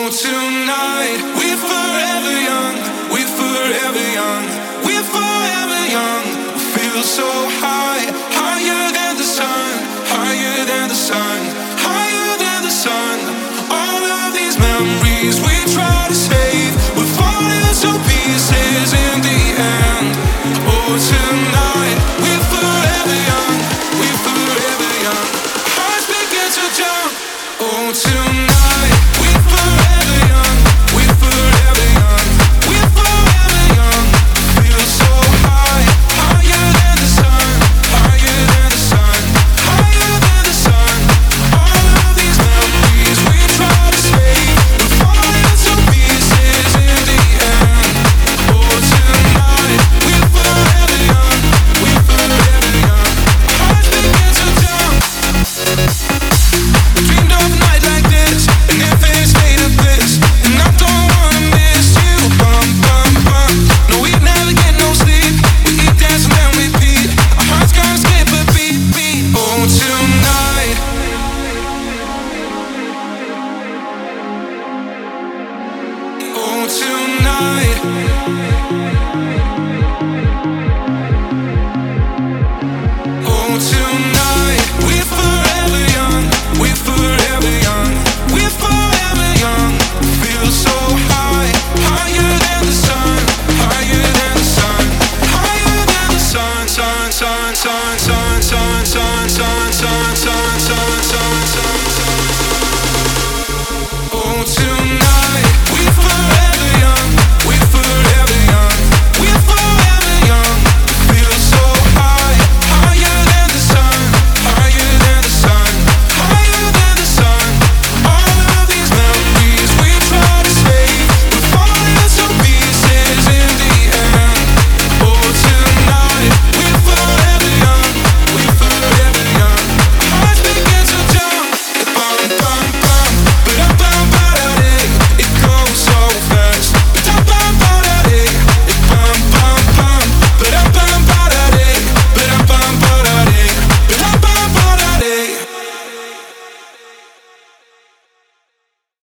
Tonight we're forever young, we're forever young, we're forever young. We feel so high, higher than the sun, higher than the sun, higher than the sun. All of these memories we try to save, we're falling to pieces in the end. Oh,